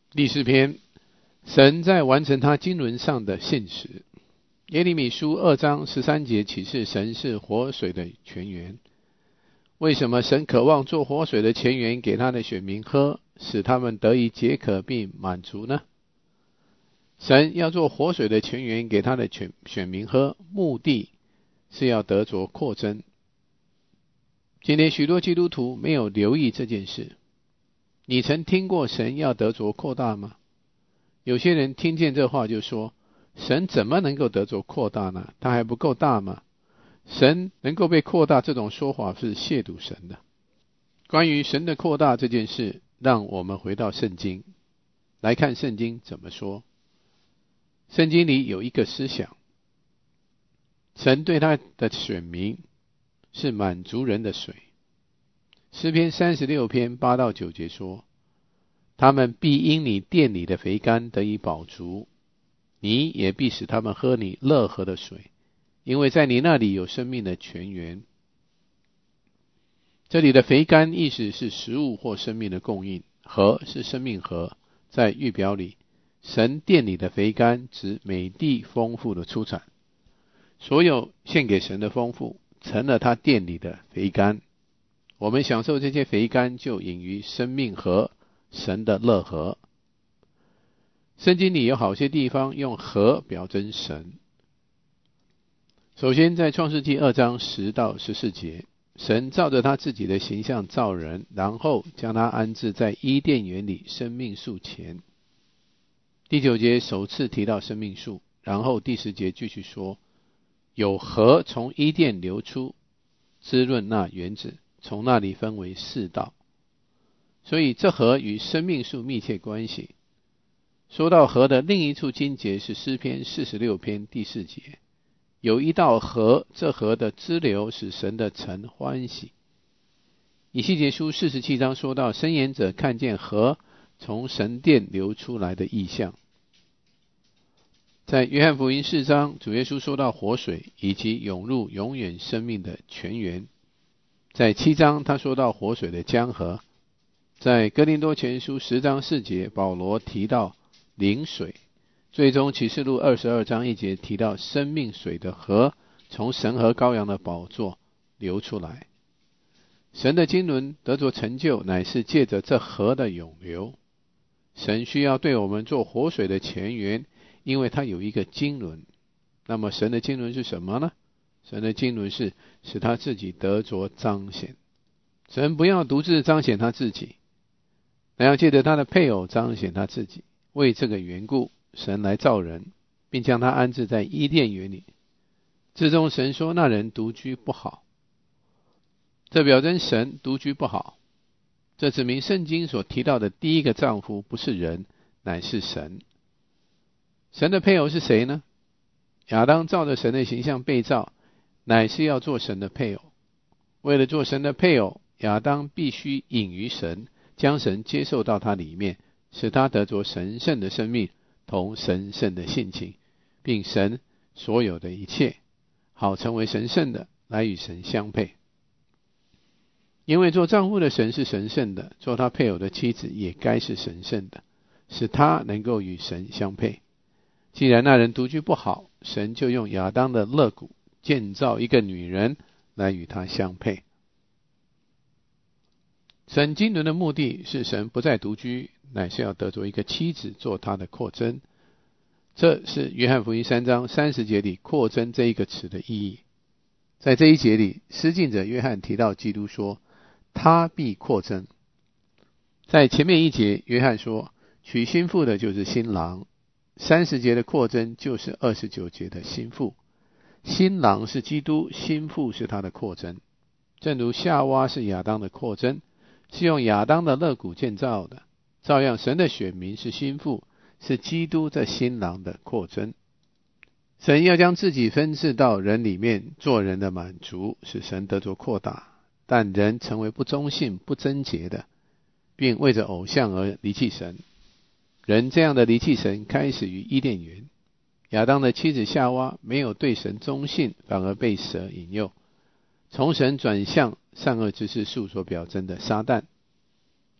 第4篇，神在完成他经纶上的信实。耶利米书2章13节启示神是活水的泉源。为什么神渴望做活水的泉源给他的选民喝，使他们得以解渴并满足呢？神要做活水的泉源给他的选民喝，目的是要得着扩增。今天许多基督徒没有留意这件事。你曾听过神要得着扩大吗？有些人听见这话就说，神怎么能够得着扩大呢？他还不够大吗？神能够被扩大，这种说法是亵渎神的。关于神的扩大这件事，让我们回到圣经来看圣经怎么说。圣经里有一个思想，神对他的选民是满足人的水。诗篇36篇8到9节说，他们必因你殿里的肥甘得以饱足，你也必使他们喝你乐河的水，因为在你那里有生命的泉源。这里的肥甘意思是食物或生命的供应，河是生命河。在预表里，神殿里的肥甘指美地丰富的出产，所有献给神的丰富成了他殿里的肥甘。我们享受这些肥甘，就隐于生命河，神的乐河。圣经里有好些地方用河表征神。首先在创世纪2章10到14节，神照着他自己的形象造人，然后将他安置在伊甸园里生命树前。第9节首次提到生命树，然后第10节继续说，有河从伊甸流出，滋润那园子，从那里分为4道。所以这河与生命树密切关系。说到河的另一处经节是诗篇46篇第4节，有一道河，这河的支流使神的城欢喜。以西结书47章说到，申言者看见河从神殿流出来的异象。在约翰福音4章，主耶稣说到活水以及涌入永远生命的泉源。在7章，他说到活水的江河。在哥林多前书10章4节，保罗提到灵水。最终启示录22章1节提到生命水的河从神和羔羊的宝座流出来。神的经纶得着成就，乃是借着这河的涌流。神需要对我们做活水的泉源，因为他有一个经纶。那么神的经纶是什么呢？神的经纶是使他自己得着彰显。神不要独自彰显他自己，乃要借着他的配偶彰显他自己。为这个缘故，神来造人，并将他安置在伊甸园里。至终神说那人独居不好，这表征神独居不好。这指明圣经所提到的第一个丈夫不是人，乃是神。神的配偶是谁呢？亚当照着神的形象被造，乃是要做神的配偶。为了做神的配偶，亚当必须隐于神，将神接受到他里面，使他得着神圣的生命同神圣的性情，并神所有的一切，好成为神圣的，来与神相配。因为做丈夫的神是神圣的，做他配偶的妻子也该是神圣的，使他能够与神相配。既然那人独居不好，神就用亚当的肋骨建造一个女人来与他相配。神经纶的目的是神不再独居，乃是要得着一个妻子做他的扩增。这是约翰福音3章30节里扩增这一个词的意义。在这一节里，施浸者约翰提到基督说他必扩增。在前面一节，约翰说娶新妇的就是新郎。30节的扩增就是29节的新妇。新郎是基督，新妇是他的扩增。正如夏娃是亚当的扩增，是用亚当的肋骨建造的，照样神的选民是新妇，是基督这新郎的扩增。神要将自己分赐到人里面，做人的满足，使神得着扩大。但人成为不忠信、不贞洁的，并为着偶像而离弃神。人这样的离弃神开始于伊甸园。亚当的妻子夏娃没有对神忠信，反而被蛇引诱，从神转向善恶之事树所表征的撒旦。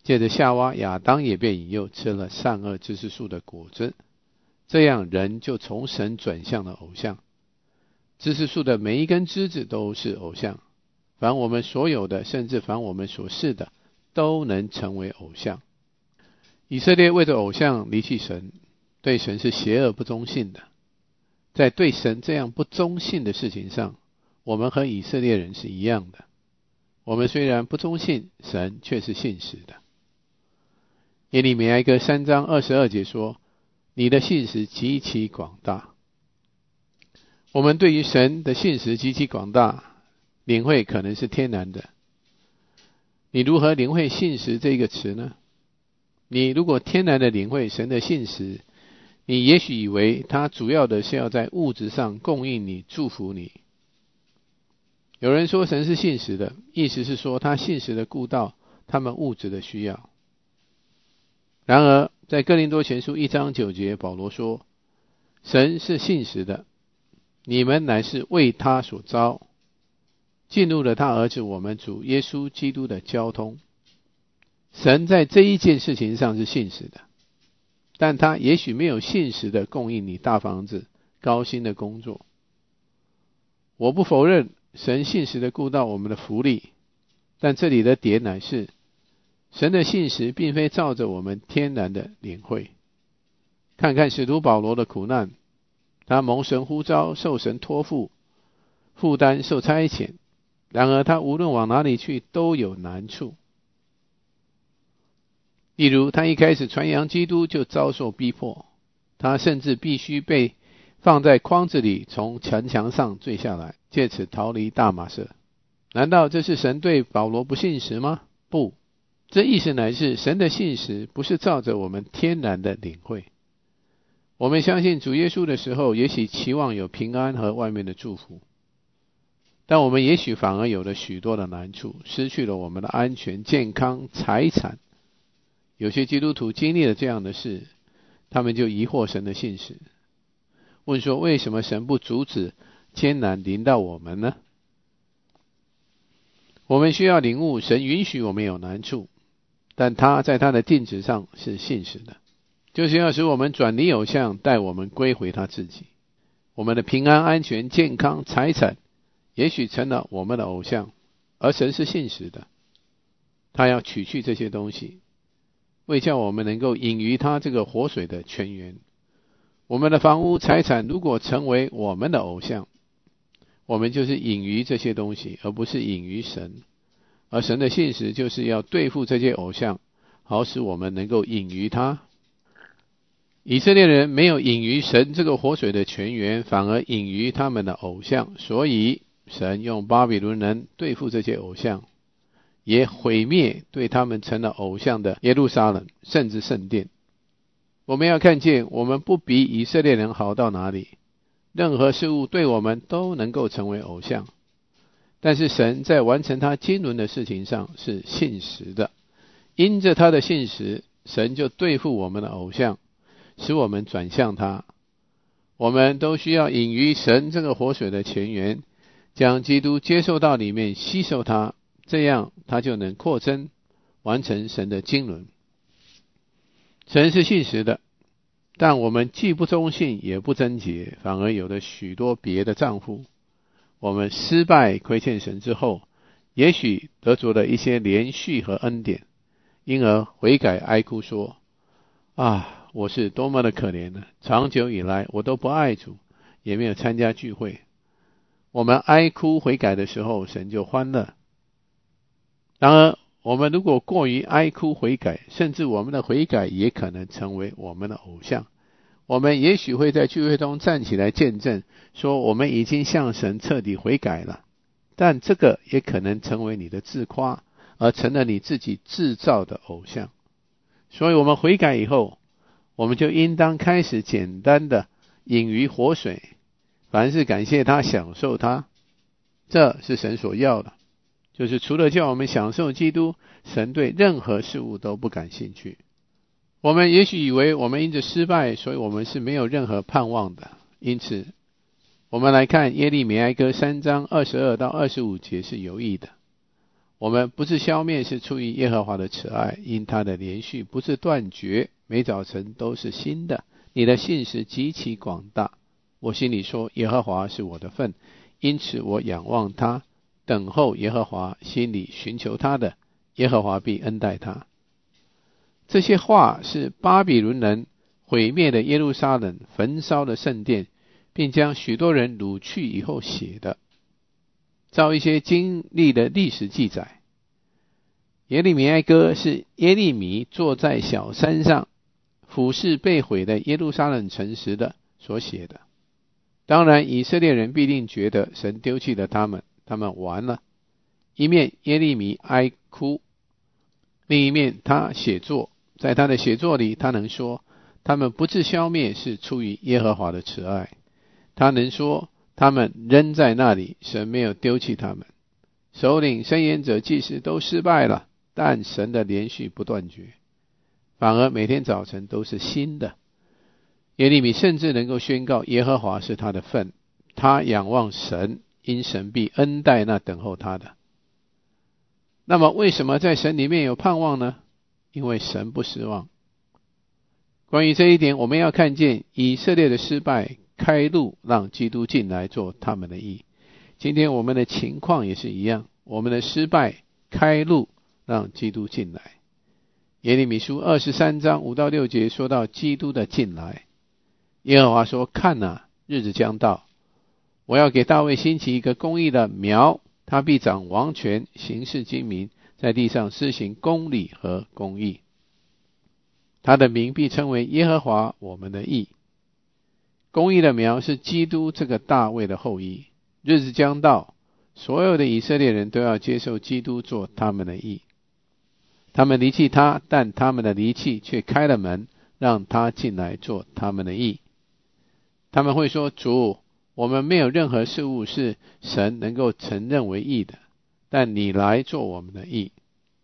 借着夏娃，亚当也被引诱吃了善恶知识树的果子，这样人就从神转向了偶像。知识树的每一根枝子都是偶像，凡我们所有的，甚至凡我们所是的，都能成为偶像。以色列为着偶像离弃神，对神是邪恶不忠信的。在对神这样不忠信的事情上，我们和以色列人是一样的。我们虽然不忠信，神却是信实的。耶利米哀歌3章22节说，你的信实极其广大。我们对于神的信实极其广大，领会可能是天然的。你如何领会信实这个词呢？你如果天然的领会神的信实，你也许以为他主要的是要在物质上供应你、祝福你。有人说神是信实的，意思是说他信实的顾到他们物质的需要。然而在哥林多前书1章9节，保罗说，神是信实的，你们乃是为他所招，进入了他儿子我们主耶稣基督的交通。神在这一件事情上是信实的，但他也许没有信实的供应你大房子、高薪的工作。我不否认神信实的顾到我们的福利，但这里的点乃是神的信实并非照着我们天然的领会。看看使徒保罗的苦难，他蒙神呼召，受神托付，负担受差遣，然而他无论往哪里去都有难处。例如他一开始传扬基督就遭受逼迫，他甚至必须被放在筐子里，从城墙上坠下来，借此逃离大马色。难道这是神对保罗不信实吗？不，这意思乃是神的信实不是照着我们天然的领会。我们相信主耶稣的时候，也许期望有平安和外面的祝福，但我们也许反而有了许多的难处，失去了我们的安全、健康、财产。有些基督徒经历了这样的事，他们就疑惑神的信实，问说为什么神不阻止艰难临到我们呢？我们需要领悟，神允许我们有难处，但他在他的定旨上是信实的，就是要使我们转离偶像，带我们归回他自己。我们的平安、安全、健康、财产也许成了我们的偶像，而神是信实的，他要取去这些东西，为叫我们能够饮于他这个活水的泉源。我们的房屋、财产如果成为我们的偶像，我们就是饮于这些东西，而不是饮于神。而神的信实就是要对付这些偶像，好使我们能够饮于他。以色列人没有饮于神这个活水的泉源，反而饮于他们的偶像，所以神用巴比伦人对付这些偶像，也毁灭对他们成了偶像的耶路撒冷，甚至圣殿。我们要看见，我们不比以色列人好到哪里，任何事物对我们都能够成为偶像。但是神在完成他经纶的事情上是信实的，因着他的信实，神就对付我们的偶像，使我们转向他。我们都需要饮于神这个活水的泉源，将基督接受到里面，吸收他，这样他就能扩增，完成神的经纶。神是信实的，但我们既不忠信也不贞洁，反而有了许多别的账户。我们失败亏欠神之后，也许得着了一些连续和恩典，因而悔改哀哭说，我是多么的可怜呢！长久以来我都不爱主，也没有参加聚会。我们哀哭悔改的时候，神就欢乐。然而我们如果过于哀哭悔改，甚至我们的悔改也可能成为我们的偶像。我们也许会在聚会中站起来见证，说我们已经向神彻底悔改了，但这个也可能成为你的自夸，而成了你自己制造的偶像。所以我们悔改以后，我们就应当开始简单的饮于活水，凡是感谢他、享受他，这是神所要的，就是除了叫我们享受基督，神对任何事物都不感兴趣。我们也许以为我们因着失败，所以我们是没有任何盼望的。因此我们来看耶利米哀歌3章22到25节是有益的。 我们不是消灭，是出于耶和华的慈爱，因他的连续不是断绝，每早晨都是新的。你的信实极其广大。我心里说，耶和华是我的份，因此我仰望他，等候耶和华，心里寻求他的，耶和华必恩待他。这些话是巴比伦人毁灭的耶路撒冷，焚烧的圣殿，并将许多人掳去以后写的。照一些经历的历史记载，耶利米哀歌是耶利米坐在小山上俯视被毁的耶路撒冷城时的所写的。当然以色列人必定觉得神丢弃了他们，他们完了。一面耶利米哀哭，另一面他写作，在他的写作里，他能说他们不致消灭是出于耶和华的慈爱，他能说他们仍在那里，神没有丢弃他们。首领、申言者、祭司都失败了，但神的连续不断绝，反而每天早晨都是新的。耶利米甚至能够宣告耶和华是他的份，他仰望神，因神必恩待那等候他的。那么为什么在神里面有盼望呢？因为神不失望。关于这一点，我们要看见以色列的失败开路，让基督进来做他们的义。今天我们的情况也是一样，我们的失败开路，让基督进来。耶利米书23章5到6节说到基督的进来。耶和华说，看哪，日子将到，我要给大卫兴起一个公义的苗，他必掌王权，行事精明，在地上施行公理和公义。他的名必称为耶和华我们的义。公义的苗是基督这个大卫的后裔。日子将到，所有的以色列人都要接受基督做他们的义。他们离弃他，但他们的离弃却开了门，让他进来做他们的义。他们会说，主，我们没有任何事物是神能够承认为义的，但你来做我们的义。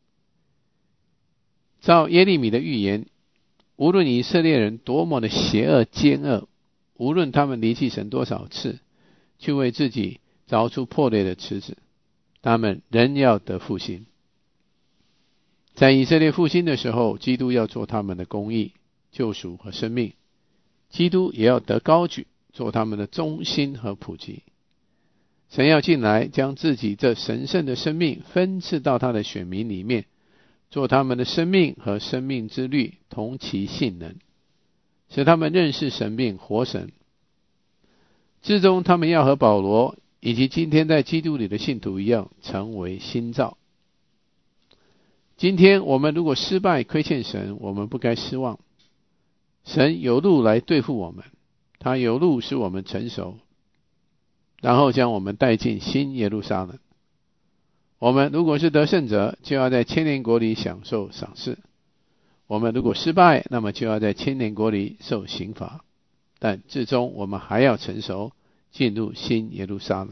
照耶利米的预言，无论以色列人多么的邪恶奸恶，无论他们离弃神多少次，去为自己凿出破裂的池子，他们仍要得复兴。在以色列复兴的时候，基督要做他们的公义、救赎和生命，基督也要得高举，做他们的中心和普及。神要进来，将自己这神圣的生命分赐到他的选民里面，做他们的生命和生命之律同其性能，使他们认识神并活神。至终他们要和保罗以及今天在基督里的信徒一样，成为新造。今天我们如果失败亏欠神，我们不该失望。神有路来对付我们，他有路使我们成熟，然后将我们带进新耶路撒冷。我们如果是得胜者，就要在千年国里享受赏赐；我们如果失败，那么就要在千年国里受刑罚。但至终我们还要成熟，进入新耶路撒冷。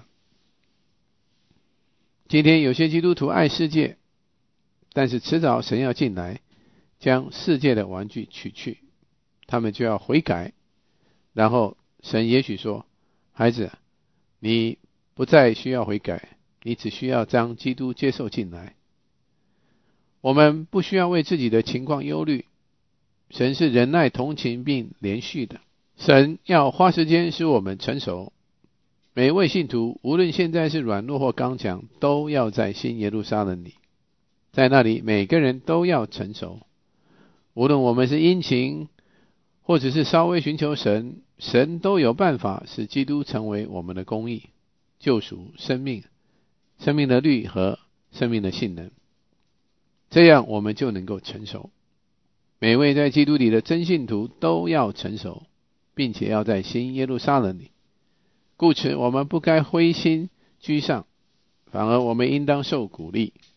今天有些基督徒爱世界，但是迟早神要进来，将世界的玩具取去，他们就要悔改。然后神也许说，孩子，你不再需要悔改，你只需要将基督接受进来。我们不需要为自己的情况忧虑，神是忍耐、同情并连续的。神要花时间使我们成熟。每位信徒，无论现在是软弱或刚强，都要在新耶路撒冷里，在那里每个人都要成熟。无论我们是殷勤或者是稍微寻求神，神都有办法使基督成为我们的公义、救赎、生命的律和生命的性能，这样我们就能够成熟。每位在基督里的真信徒都要成熟，并且要在新耶路撒冷里。故此我们不该灰心沮丧，反而我们应当受鼓励。